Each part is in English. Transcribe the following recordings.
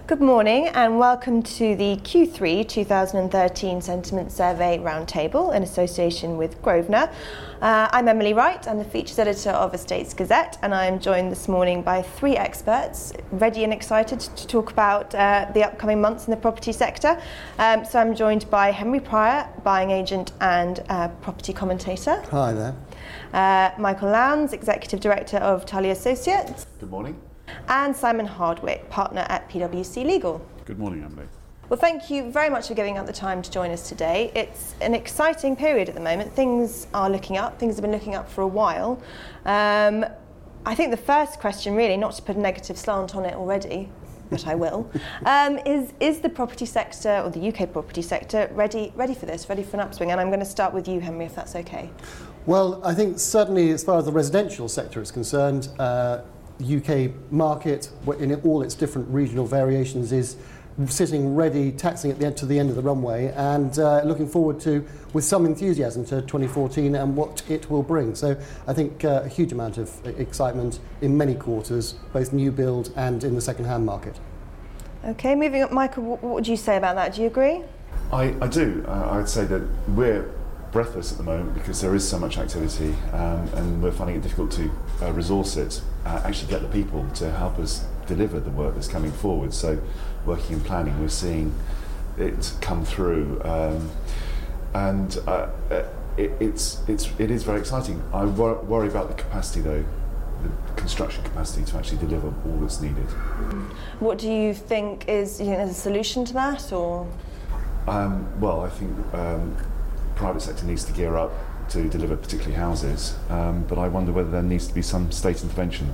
Good morning and welcome to the Q3 2013 Sentiment Survey Roundtable in association with Grosvenor. I'm Emily Wright, I'm the Features Editor of Estates Gazette, and I'm joined this morning by three experts ready and excited to talk about the upcoming months in the property sector. So I'm joined by Henry Pryor, buying agent and property commentator. Hi there. Michael Lowndes, Executive Director of Tully Associates. Good morning. And Simon Hardwick, partner at PwC Legal. Good morning, Emily. Well, thank you very much for giving up the time to join us today. It's an exciting period at the moment. Things are looking up. Things have been looking up for a while. I think the first question, really, not to put a negative slant on it already, but I will, is the property sector, or the UK property sector, ready for this, ready for an upswing? And I'm going to start with you, Henry, if that's okay. Well, I think certainly as far as the residential sector is concerned, the UK market, in all its different regional variations, is sitting ready, taxing to the end of the runway, and looking forward to, with some enthusiasm, to 2014 and what it will bring. So I think a huge amount of excitement in many quarters, both new build and in the second-hand market. Okay, moving up, Michael, what would you say about that? Do you agree? I do. I would say that we're breathless at the moment because there is so much activity and we're finding it difficult to resource it, actually get the people to help us deliver the work that's coming forward. So working and planning, we're seeing it come through and it is very exciting. I worry about the capacity though, the construction capacity to actually deliver all that's needed. What do you think is, there's a solution to that, or? Well, I think private sector needs to gear up to deliver particularly houses, but I wonder whether there needs to be some state intervention.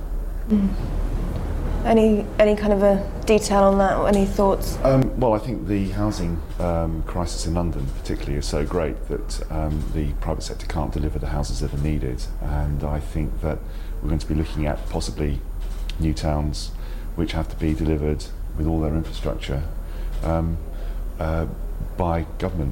Any kind of a detail on that, or any thoughts? Well, I think the housing crisis in London particularly is so great that the private sector can't deliver the houses that are needed, and I think that we're going to be looking at possibly new towns which have to be delivered with all their infrastructure by government.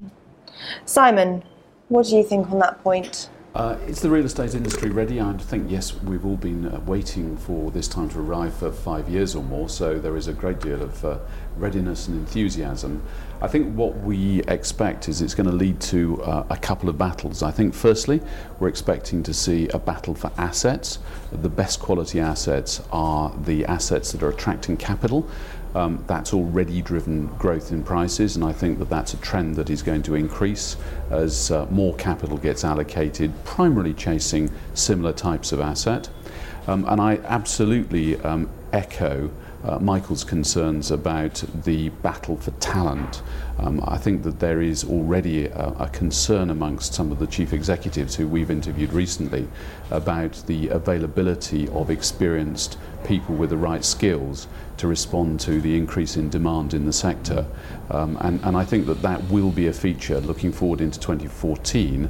Simon, what do you think on that point? Is the real estate industry ready? I think, yes, we've all been waiting for this time to arrive for 5 years or more, so there is a great deal of readiness and enthusiasm. I think what we expect is it's going to lead to a couple of battles. I think, firstly, we're expecting to see a battle for assets. The best quality assets are the assets that are attracting capital. That's already driven growth in prices, and I think that that's a trend that is going to increase as more capital gets allocated, primarily chasing similar types of asset. And I absolutely echo Michael's concerns about the battle for talent. I think that there is already a concern amongst some of the chief executives who we've interviewed recently about the availability of experienced people with the right skills to respond to the increase in demand in the sector. And I think that that will be a feature looking forward into 2014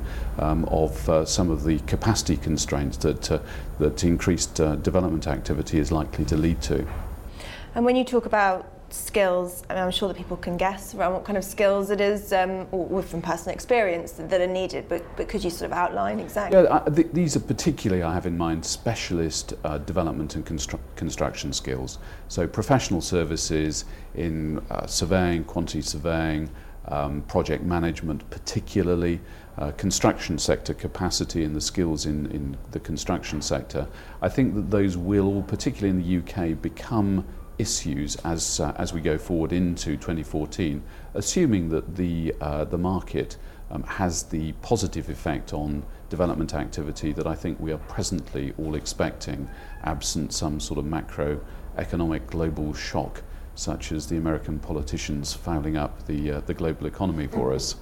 of some of the capacity constraints that increased development activity is likely to lead to. And when you talk about skills, I'm sure that people can guess around what kind of skills it is, or from personal experience, that are needed, but could you sort of outline exactly? Yeah, these are particularly, I have in mind, specialist development and construction skills. So professional services in surveying, quantity surveying, project management particularly, construction sector capacity and the skills in the construction sector. I think that those will, particularly in the UK, become issues as we go forward into 2014, assuming that the market has the positive effect on development activity that I think we are presently all expecting, absent some sort of macroeconomic global shock, such as the American politicians fouling up the global economy for us.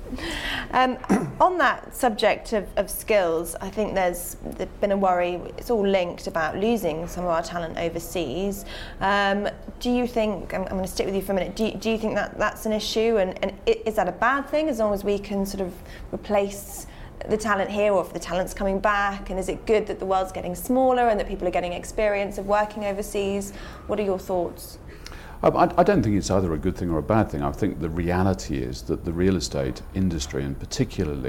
On that subject of skills, I think there's been a worry, it's all linked, about losing some of our talent overseas. Do you think, I'm going to stick with you for a minute, do you think that that's an issue, and is that a bad thing as long as we can sort of replace the talent here, or if the talent's coming back, and is it good that the world's getting smaller and that people are getting experience of working overseas? What are your thoughts? I don't think it's either a good thing or a bad thing. I think the reality is that the real estate industry, and particularly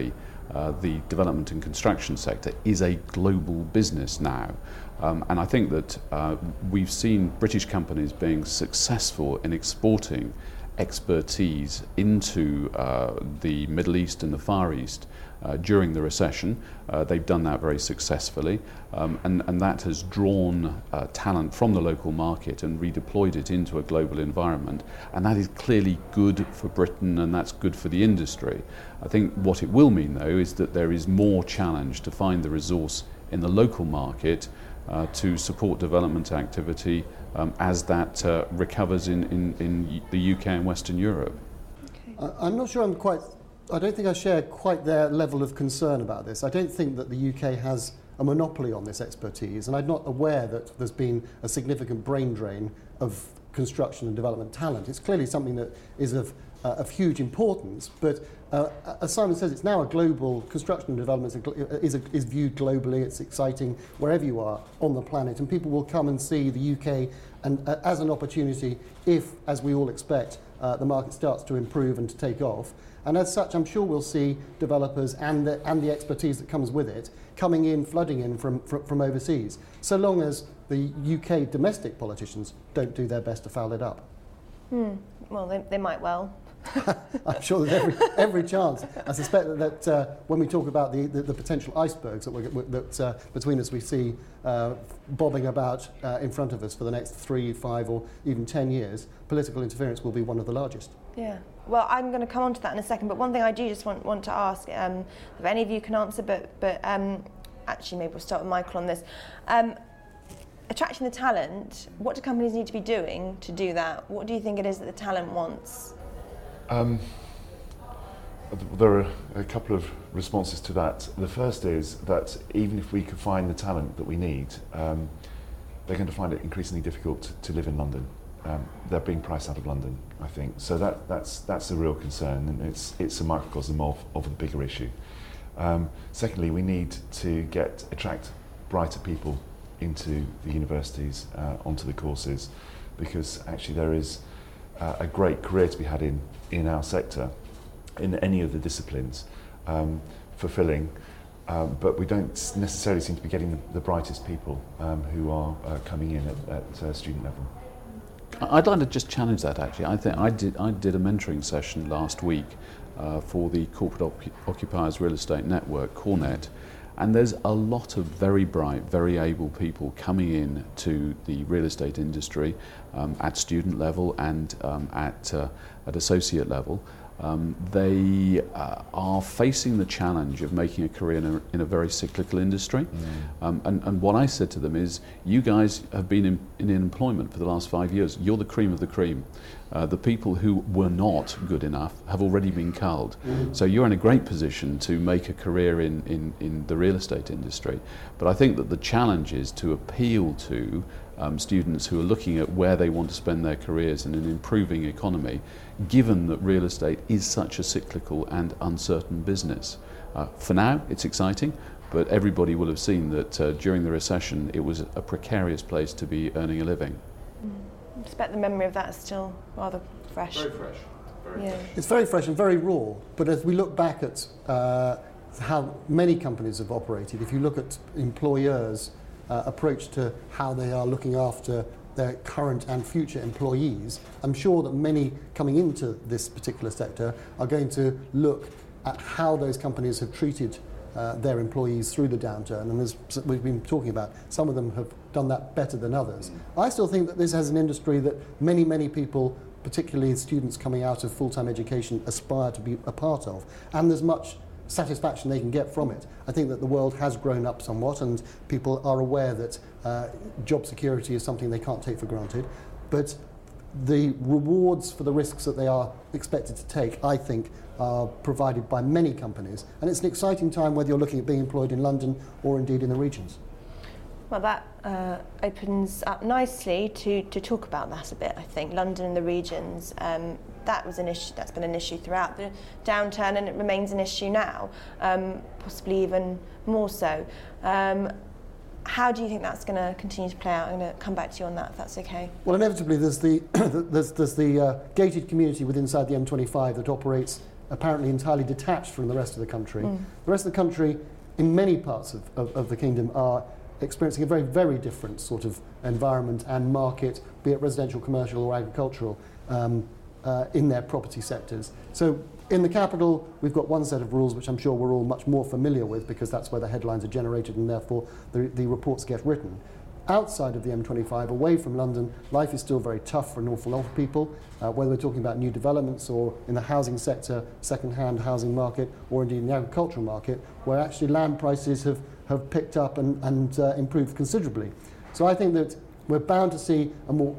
the development and construction sector is a global business now. And I think that we've seen British companies being successful in exporting expertise into the Middle East and the Far East during the recession. They've done that very successfully, and that has drawn talent from the local market and redeployed it into a global environment, and that is clearly good for Britain, and that's good for the industry. I think what it will mean, though, is that there is more challenge to find the resource in the local market to support development activity as that recovers in the UK and Western Europe. Okay. I'm not sure I don't think I share quite their level of concern about this. I don't think that the UK has a monopoly on this expertise, and I'm not aware that there's been a significant brain drain of construction and development talent. It's clearly something that is of huge importance, but as Simon says, it's now a global construction and development is viewed globally. It's exciting wherever you are on the planet, and people will come and see the UK and as an opportunity if, as we all expect, the market starts to improve and to take off. And as such, I'm sure we'll see developers and the expertise that comes with it coming in, flooding in from overseas, so long as the UK domestic politicians don't do their best to foul it up. Well, they might well. I'm sure there's every chance. I suspect that when we talk about the potential icebergs that between us we see bobbing about in front of us for the next 3, 5 or even 10 years, political interference will be one of the largest. Yeah. Well, I'm going to come on to that in a second, but one thing I do just want to ask, if any of you can answer, but actually maybe we'll start with Michael on this. Attracting the talent, what do companies need to be doing to do that? What do you think it is that the talent wants? There are a couple of responses to that. The first is that even if we could find the talent that we need, they're going to find it increasingly difficult to live in London. They're being priced out of London, I think. So that's a real concern, and it's a microcosm of the bigger issue. Secondly, we need to attract brighter people into the universities, onto the courses, because actually there is a great career to be had in our sector, in any of the disciplines, fulfilling, but we don't necessarily seem to be getting the brightest people who are coming in at student level. I'd like to just challenge that, actually. I think I did a mentoring session last week for the Corporate Occupiers Real Estate Network, CoreNet, and there's a lot of very bright, very able people coming in to the real estate industry at student level and at associate level. They are facing the challenge of making a career in a very cyclical industry. And what I said to them is, you guys have been in employment for the last 5 years. You're the cream of the cream. The people who were not good enough have already been culled. So you're in a great position to make a career in the real estate industry. But I think that the challenge is to appeal to students who are looking at where they want to spend their careers in an improving economy, given that real estate is such a cyclical and uncertain business. For now, it's exciting, but everybody will have seen that during the recession, it was a precarious place to be earning a living. I expect the memory of that is still rather fresh. Very fresh. Yeah. It's very fresh and very raw, but as we look back at how many companies have operated, if you look at employers' approach to how they are looking after their current and future employees, I'm sure that many coming into this particular sector are going to look at how those companies have treated their employees through the downturn, and as we've been talking about, some of them have done that better than others. I still think that this has an industry that many people, particularly students coming out of full-time education, aspire to be a part of, and there's much satisfaction they can get from it. I think that the world has grown up somewhat, and people are aware that job security is something they can't take for granted, but the rewards for the risks that they are expected to take, I think, are provided by many companies, and it's an exciting time whether you're looking at being employed in London or indeed in the regions. Well, that opens up nicely to talk about that a bit, I think. London and the regions, that was an issue, that's been an issue throughout the downturn, and it remains an issue now, possibly even more so. How do you think that's going to continue to play out? I'm going to come back to you on that, if that's okay. Well, inevitably there's the there's the gated community within inside the M25 that operates apparently entirely detached from the rest of the country. The rest of the country, in many parts of the kingdom, are experiencing a very, very different sort of environment and market, be it residential, commercial or agricultural, in their property sectors. So in the capital, we've got one set of rules which I'm sure we're all much more familiar with because that's where the headlines are generated and therefore the reports get written. Outside of the M25, away from London, life is still very tough for an awful lot of people, whether we're talking about new developments or in the housing sector, second-hand housing market, or indeed in the agricultural market, where actually land prices have picked up and improved considerably. So I think that we're bound to see a more,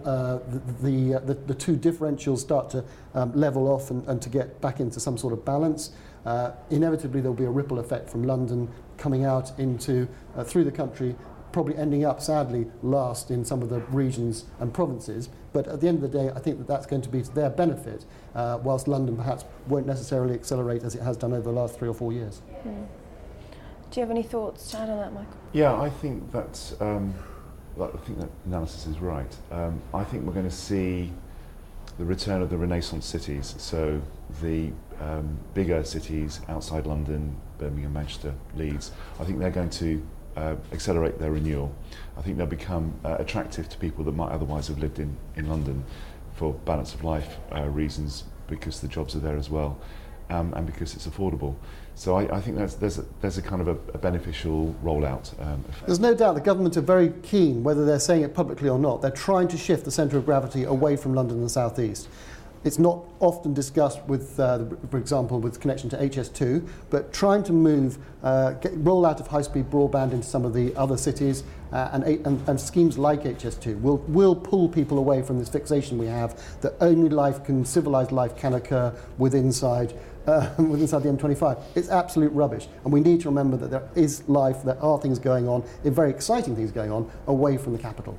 the two differentials start to level off and to get back into some sort of balance. Inevitably, there'll be a ripple effect from London coming out into through the country, probably ending up, sadly, last in some of the regions and provinces. But at the end of the day, I think that that's going to be to their benefit, whilst London perhaps won't necessarily accelerate as it has done over the last 3 or 4 years. Do you have any thoughts to add on that, Michael? Yeah, I think that analysis is right. I think we're going to see the return of the Renaissance cities. So the bigger cities outside London, Birmingham, Manchester, Leeds, I think they're going to accelerate their renewal. I think they'll become attractive to people that might otherwise have lived in London for balance of life reasons, because the jobs are there as well, and because it's affordable. So I think there's a kind of a beneficial rollout effect. There's no doubt the government are very keen, whether they're saying it publicly or not, they're trying to shift the centre of gravity away from London and the South East. It's not often discussed with, for example, with connection to HS2, but trying to move, roll out of high-speed broadband into some of the other cities, and schemes like HS2 will pull people away from this fixation we have that only civilised life can occur within inside the M25. It's absolute rubbish, and we need to remember that there is life, there are things going on, very exciting things going on, away from the capital.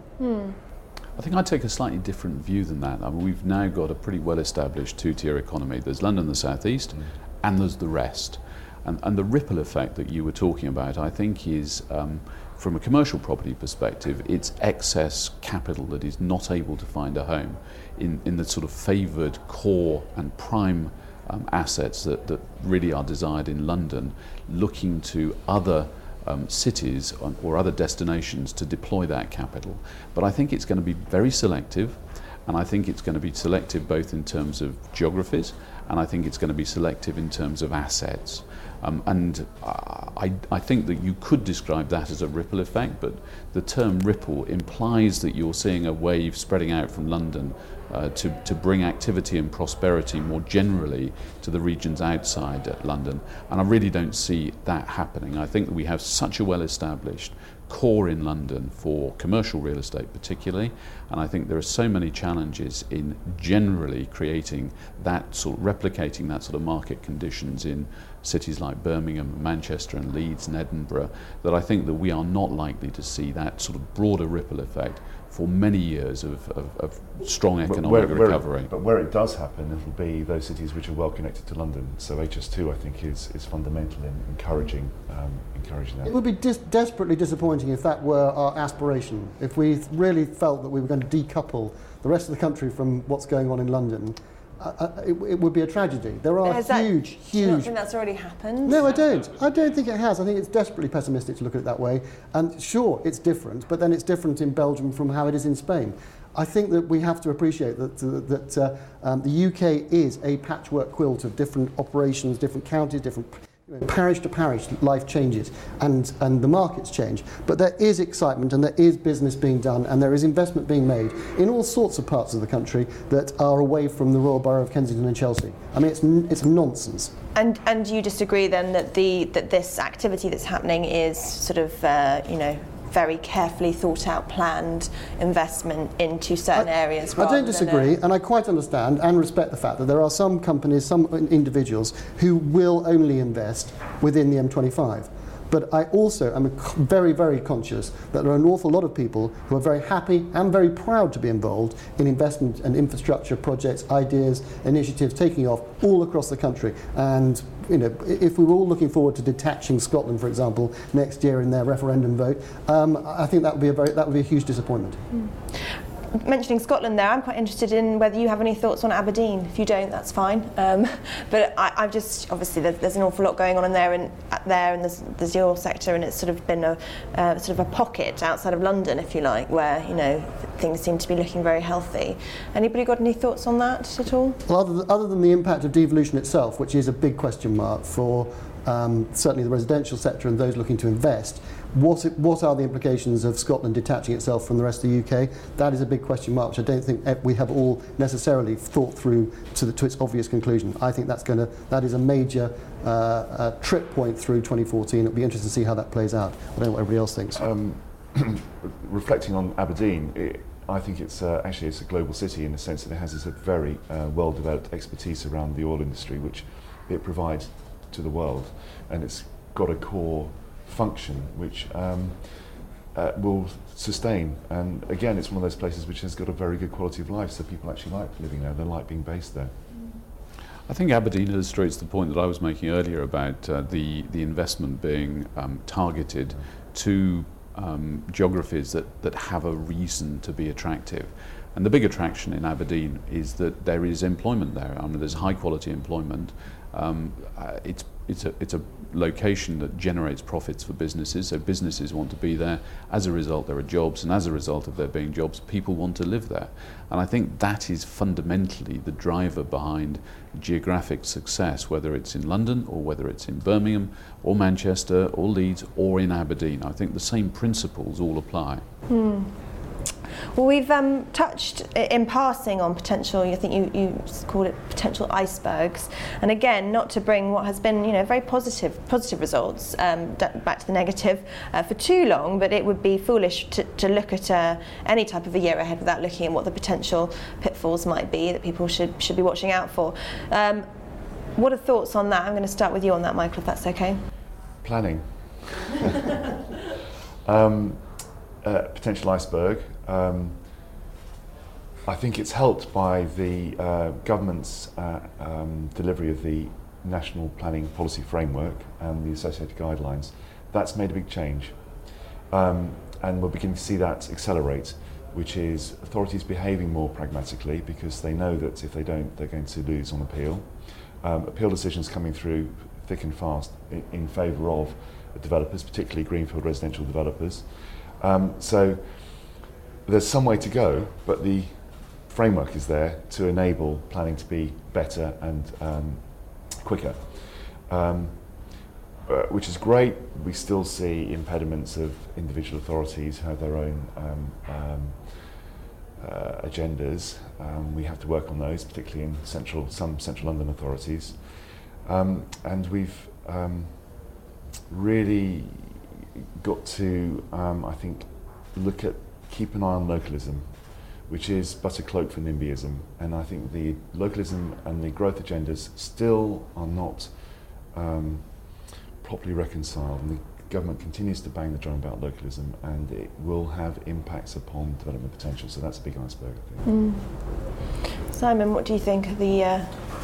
I think I take a slightly different view than that. I mean, we've now got a pretty well-established two-tier economy. There's London, the South East, and there's the rest. And the ripple effect that you were talking about, I think, is, from a commercial property perspective, it's excess capital that is not able to find a home in the sort of favoured core and prime assets that really are desired in London, looking to other cities or other destinations to deploy that capital. But I think it's going to be very selective, and I think it's going to be selective both in terms of geographies, and I think it's going to be selective in terms of assets. And I think that you could describe that as a ripple effect, but the term ripple implies that you're seeing a wave spreading out from London to bring activity and prosperity more generally to the regions outside London. And I really don't see that happening. I think that we have such a well-established core in London for commercial real estate particularly, and I think there are so many challenges in generally creating that sort of replicating that sort of market conditions in cities like Birmingham, Manchester and Leeds and Edinburgh, that I think that we are not likely to see that sort of broader ripple effect for many years of strong economic recovery. But where it does happen, it'll be those cities which are well connected to London. So HS2, I think, is fundamental in encouraging that. It would be desperately disappointing if that were our aspiration. If we really felt that we were going to decouple the rest of the country from what's going on in London, it would be a tragedy. There are huge. Do you not think that's already happened? No, I don't. I don't think it has. I think it's desperately pessimistic to look at it that way. And sure, it's different, but then it's different in Belgium from how it is in Spain. I think that we have to appreciate that the UK is a patchwork quilt of different operations, different counties, different parish to parish, life changes and the markets change. But there is excitement and there is business being done and there is investment being made in all sorts of parts of the country that are away from the Royal Borough of Kensington and Chelsea. I mean, it's nonsense. And you disagree then that this activity that's happening is sort of very carefully thought out, planned investment into certain areas? I don't disagree, and I quite understand and respect the fact that there are some companies, some individuals who will only invest within the M25. But I also am very, very conscious that there are an awful lot of people who are very happy and very proud to be involved in investment and infrastructure projects, ideas, initiatives taking off all across the country. And if we were all looking forward to detaching Scotland, for example, next year in their referendum vote, I think that would be a huge disappointment. mentioning Scotland there, I'm quite interested in whether you have any thoughts on Aberdeen. If you don't, that's fine. But I've just, obviously there's an awful lot going on in there, and there's your sector, and it's sort of been a sort of a pocket outside of London, if you like, where, you know, things seem to be looking very healthy. Anybody got any thoughts on that at all? Well, other than the impact of devolution itself, which is a big question mark for certainly the residential sector and those looking to invest, what are the implications of Scotland detaching itself from the rest of the UK? That is a big question mark, which I don't think we have all necessarily thought through to its obvious conclusion. I think that is a major trip point through 2014. It'll be interesting to see how that plays out. I don't know what everybody else thinks. Reflecting on Aberdeen, I think it's actually it's a global city in the sense that it has this very well-developed expertise around the oil industry, which it provides to the world, and it's got a core function which will sustain. And again, it's one of those places which has got a very good quality of life, so people actually like living there, they like being based there. I think Aberdeen illustrates the point that I was making earlier about the investment being targeted to geographies that have a reason to be attractive. And the big attraction in Aberdeen is that there is employment there. I mean, there's high quality employment. It's a location that generates profits for businesses, so businesses want to be there. As a result, there are jobs, and as a result of there being jobs, people want to live there. And I think that is fundamentally the driver behind geographic success, whether it's in London or whether it's in Birmingham or Manchester or Leeds or in Aberdeen. I think the same principles all apply. Well, we've touched in passing on potential, I think you called it potential icebergs, and again, not to bring what has been, you know, very positive results back to the negative for too long, but it would be foolish to look at any type of a year ahead without looking at what the potential pitfalls might be that people should be watching out for. What are thoughts on that? I'm going to start with you on that, Michael, if that's okay. Planning. Potential iceberg. I think it's helped by the government's delivery of the National Planning Policy Framework and the associated guidelines. That's made a big change. And we're beginning to see that accelerate, which is authorities behaving more pragmatically because they know that if they don't, they're going to lose on appeal. Appeal decisions coming through thick and fast in favour of developers, particularly greenfield residential developers. So there's some way to go, but the framework is there to enable planning to be better and quicker, which is great. We still see impediments of individual authorities who have their own agendas. We have to work on those, particularly in some central London authorities. And we've really got to, I think, keep an eye on localism, which is but a cloak for NIMBYism. And I think the localism and the growth agendas still are not properly reconciled. And the government continues to bang the drum about localism, and it will have impacts upon development potential. So that's a big iceberg, I think. Simon, what do you think of the...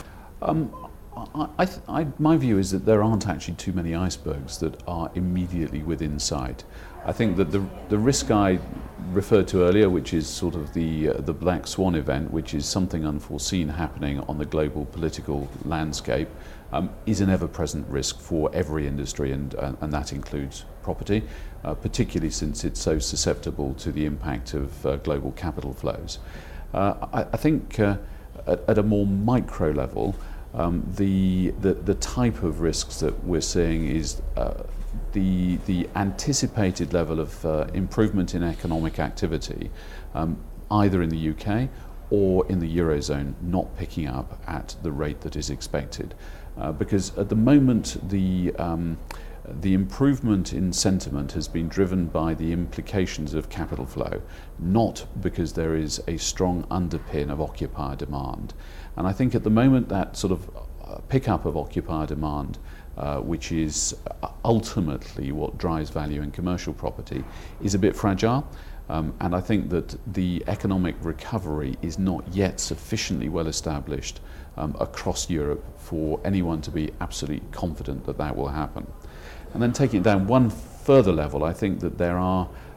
my view is that there aren't actually too many icebergs that are immediately within sight. I think that the risk I referred to earlier, which is sort of the Black Swan event, which is something unforeseen happening on the global political landscape, is an ever-present risk for every industry, and that includes property, particularly since it's so susceptible to the impact of global capital flows. I think at a more micro level, the type of risks that we're seeing is the anticipated level of improvement in economic activity, either in the UK or in the Eurozone, not picking up at the rate that is expected. Because at the moment, the improvement in sentiment has been driven by the implications of capital flow, not because there is a strong underpin of occupier demand. And I think at the moment that sort of pickup of occupier demand, which is ultimately what drives value in commercial property, is a bit fragile. And I think that the economic recovery is not yet sufficiently well established across Europe for anyone to be absolutely confident that that will happen. And then taking it down one further level, I think that there are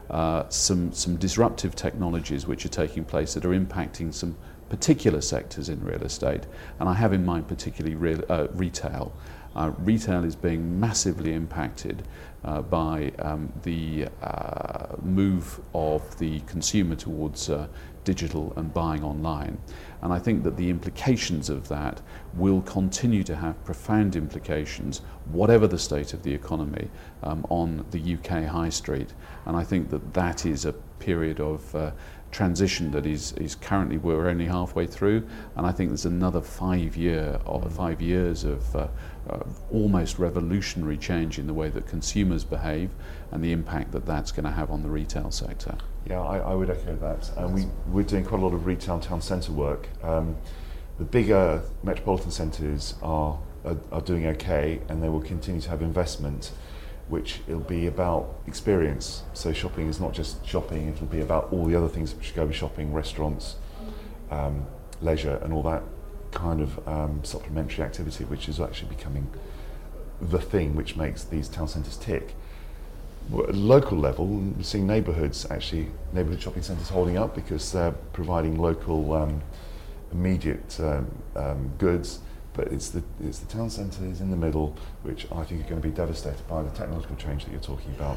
some disruptive technologies which are taking place that are impacting some particular sectors in real estate, and I have in mind particularly retail. Retail is being massively impacted by the move of the consumer towards digital and buying online. And I think that the implications of that will continue to have profound implications, whatever the state of the economy, on the UK high street. And I think that that is a period of transition that is currently, we're only halfway through, and I think there's another 5 years of almost revolutionary change in the way that consumers behave and the impact that that's going to have on the retail sector. Yeah, I would echo that. We're doing quite a lot of retail town centre work. The bigger metropolitan centres are doing okay, and they will continue to have investment, which it'll be about experience. So shopping is not just shopping, it'll be about all the other things which go with shopping, restaurants, leisure, and all that kind of supplementary activity, which is actually becoming the thing which makes these town centres tick. At a local level, we're seeing neighbourhood shopping centres holding up because they're providing local immediate goods, but it's the town centres in the middle which I think are going to be devastated by the technological change that you're talking about,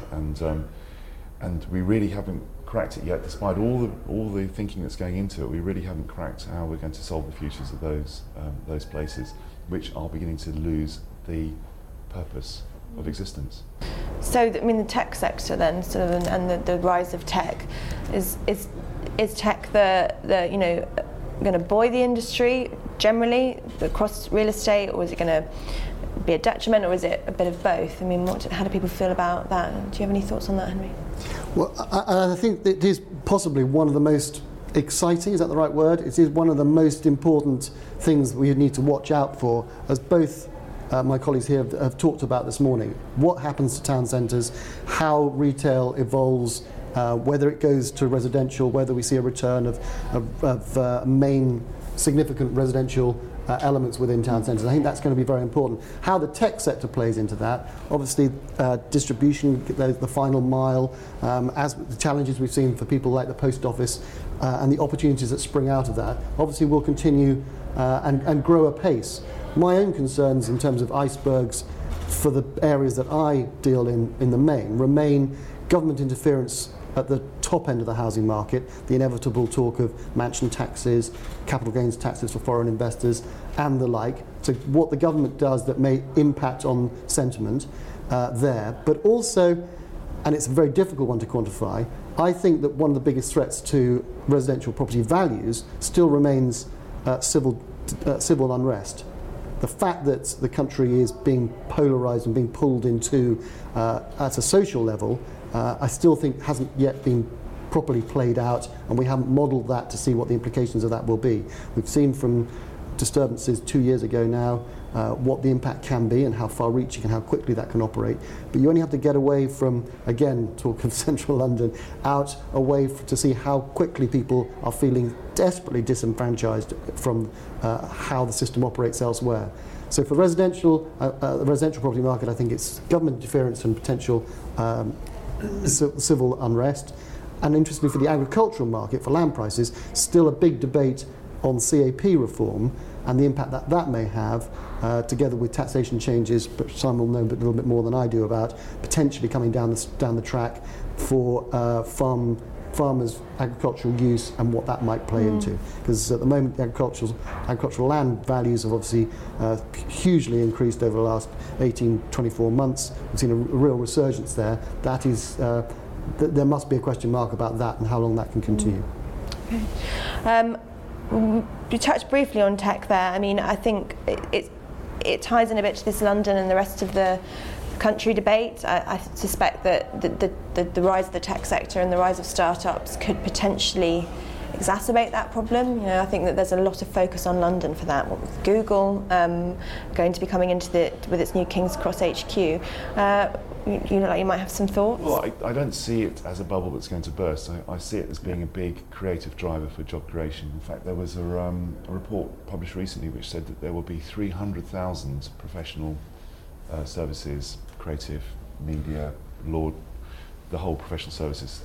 and we really haven't cracked it yet, despite all the thinking that's going into it. We really haven't cracked how we're going to solve the futures of those places, which are beginning to lose the purpose of existence. So, I mean, the tech sector then, sort of, and the rise of tech, is tech the going to buoy the industry generally across real estate, or is it going to be a detriment, or is it a bit of both? I mean, how do people feel about that? Do you have any thoughts on that, Henry? Well, I think it is possibly one of the most exciting, is that the right word? It is one of the most important things we need to watch out for, as both my colleagues here have talked about this morning. What happens to town centres, how retail evolves, whether it goes to residential, whether we see a return of main significant residential elements within town centres. I think that's going to be very important. How the tech sector plays into that, obviously distribution, the final mile, as the challenges we've seen for people like the post office and the opportunities that spring out of that, obviously will continue and grow apace. My own concerns in terms of icebergs for the areas that I deal in the main remain government interference at the top end of the housing market, the inevitable talk of mansion taxes, capital gains taxes for foreign investors and the like. So what the government does that may impact on sentiment there, but also, and it's a very difficult one to quantify, I think that one of the biggest threats to residential property values still remains civil unrest. The fact that the country is being polarised and being pulled into, at a social level, I still think hasn't yet been properly played out, and we haven't modelled that to see what the implications of that will be. We've seen from disturbances 2 years ago now what the impact can be and how far-reaching and how quickly that can operate. But you only have to get away from, again, talk of central London, out away to see how quickly people are feeling desperately disenfranchised from how the system operates elsewhere. So for the residential property market, I think it's government interference and potential civil unrest. And interestingly, for the agricultural market, for land prices, still a big debate on CAP reform and the impact that may have, together with taxation changes, but some will know a little bit more than I do about, potentially coming down the track for farmers' agricultural use and what that might play into. Because at the moment, the agricultural land values have obviously hugely increased over the last 18-24 months. We've seen a real resurgence there. That is, there must be a question mark about that and how long that can continue. Okay. You touched briefly on tech there. I mean, I think it ties in a bit to this London and the rest of the country debate. I suspect that the rise of the tech sector and the rise of startups could potentially exacerbate that problem. You know, I think that there's a lot of focus on London for that. What with Google going to be coming into with its new King's Cross HQ. You look like you might have some thoughts. Well, I don't see it as a bubble that's going to burst. I see it as being a big creative driver for job creation. In fact, there was a report published recently which said that there will be 300,000 professional services, creative, media, law the whole professional services.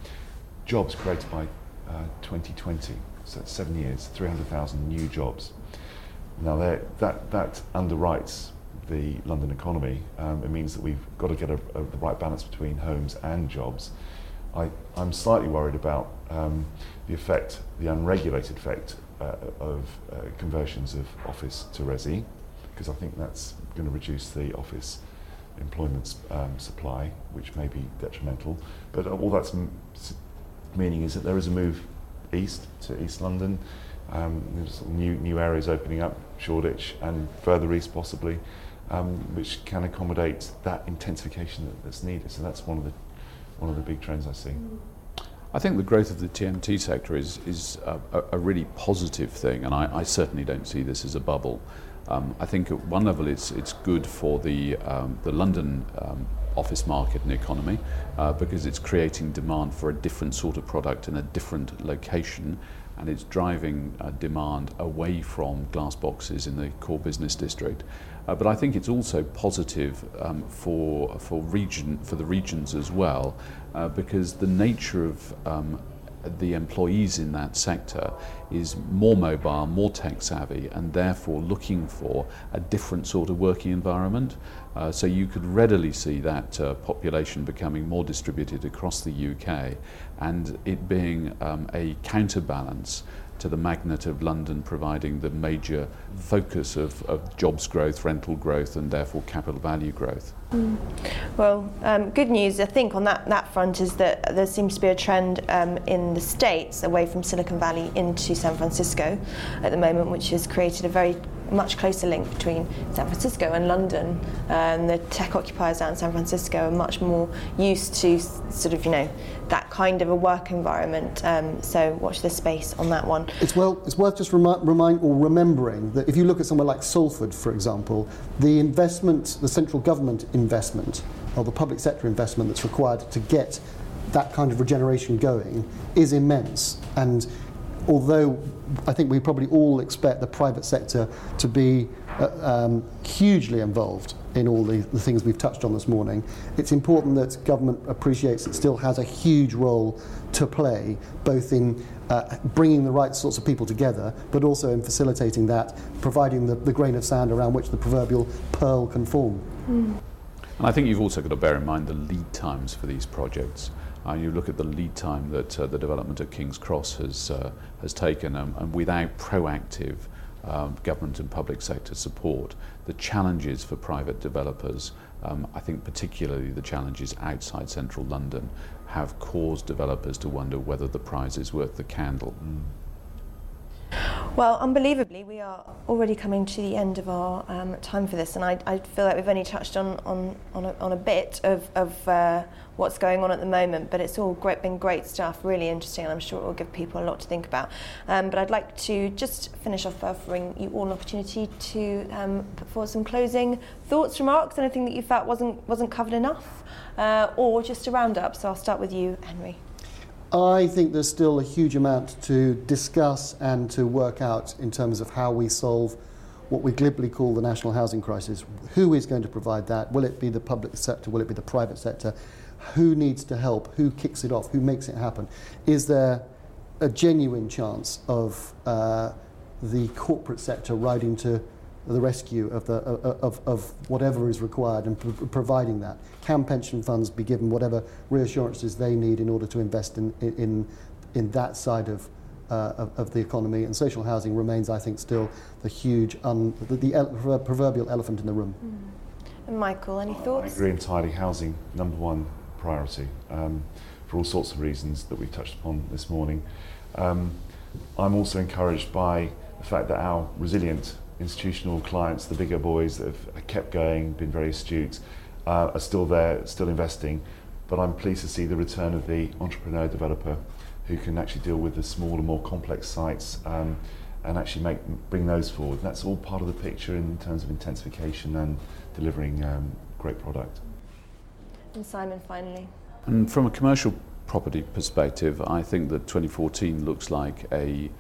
Jobs created by 2020, so that's 7 years, 300,000 new jobs. Now that underwrites the London economy. It means that we've got to get the right balance between homes and jobs. I'm slightly worried about the effect, the unregulated effect of conversions of office to resi, because I think that's going to reduce the office employment supply, which may be detrimental. But all that's meaning is that there is a move east to East London. There's new areas opening up, Shoreditch and further east possibly, which can accommodate that intensification that's needed. So that's one of the big trends I see. I think the growth of the TMT sector is a really positive thing, and I certainly don't see this as a bubble. I think at one level it's good for the London office market and economy because it's creating demand for a different sort of product in a different location, and it's driving demand away from glass boxes in the core business district. But I think it's also positive for the regions as well, because the nature of the employees in that sector is more mobile, more tech savvy, and therefore looking for a different sort of working environment. So you could readily see that population becoming more distributed across the UK, and it being a counterbalance to the magnet of London providing the major focus of jobs growth, rental growth, and therefore capital value growth. Well, good news, I think, on that front is that there seems to be a trend in the States away from Silicon Valley into San Francisco at the moment, which has created a very much closer link between San Francisco and London. The tech occupiers out in San Francisco are much more used to sort of, that kind of a work environment. So watch this space on that one. It's worth just remembering that if you look at somewhere like Salford, for example, the investment, the central government investment, or the public sector investment that's required to get that kind of regeneration going is immense. And although I think we probably all expect the private sector to be hugely involved in all the things we've touched on this morning, it's important that government appreciates it still has a huge role to play, both in bringing the right sorts of people together, but also in facilitating that, providing the grain of sand around which the proverbial pearl can form. And I think you've also got to bear in mind the lead times for these projects. You look at the lead time that the development of King's Cross has taken, and without proactive government and public sector support, the challenges for private developers, I think particularly the challenges outside central London, have caused developers to wonder whether the prize is worth the candle. Well, unbelievably, we are already coming to the end of our time for this, and I feel like we've only touched on a bit of what's going on at the moment, but it's all been great stuff, really interesting, and I'm sure it will give people a lot to think about. But I'd like to just finish off by offering you all an opportunity to put forward some closing thoughts, remarks, anything that you felt wasn't covered enough, or just a roundup. So I'll start with you, Henry. I think there's still a huge amount to discuss and to work out in terms of how we solve what we glibly call the national housing crisis. Who is going to provide that? Will it be the public sector? Will it be the private sector? Who needs to help? Who kicks it off? Who makes it happen? Is there a genuine chance of the corporate sector riding to the rescue of whatever is required and providing that? Can pension funds be given whatever reassurances they need in order to invest in that side of the economy? And social housing remains, I think, still the huge, the proverbial elephant in the room. And Michael, any thoughts? I agree entirely. Housing, number one priority, for all sorts of reasons that we've touched upon this morning. I'm also encouraged by the fact that our resilient institutional clients, the bigger boys that have kept going, been very astute, are still there, still investing. But I'm pleased to see the return of the entrepreneur developer who can actually deal with the smaller, more complex sites and actually bring those forward. That's all part of the picture in terms of intensification and delivering great product. And Simon, finally. And from a commercial property perspective, I think that 2014 looks like a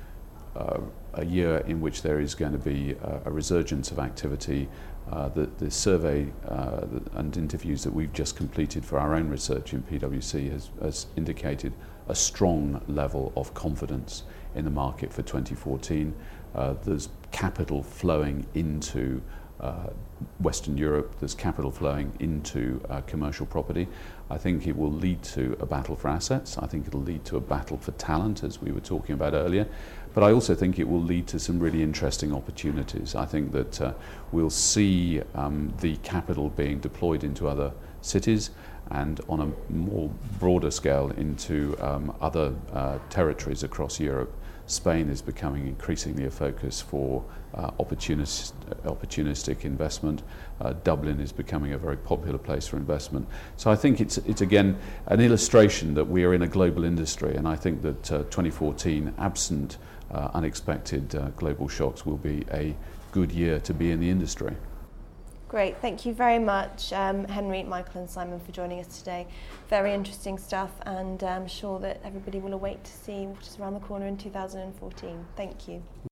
a year in which there is going to be a resurgence of activity. The survey and interviews that we've just completed for our own research in PwC has indicated a strong level of confidence in the market for 2014. There's capital flowing into Western Europe, there's capital flowing into commercial property. I think it will lead to a battle for assets. I think it'll lead to a battle for talent, as we were talking about earlier. But I also think it will lead to some really interesting opportunities. I think that we'll see the capital being deployed into other cities and on a more broader scale into other territories across Europe. Spain is becoming increasingly a focus for opportunistic investment. Dublin is becoming a very popular place for investment. So I think it's again an illustration that we are in a global industry, and I think that 2014, absent unexpected global shocks, will be a good year to be in the industry. Great, thank you very much, Henry, Michael and Simon, for joining us today. Very interesting stuff, and I'm sure that everybody will await to see what is around the corner in 2014. Thank you.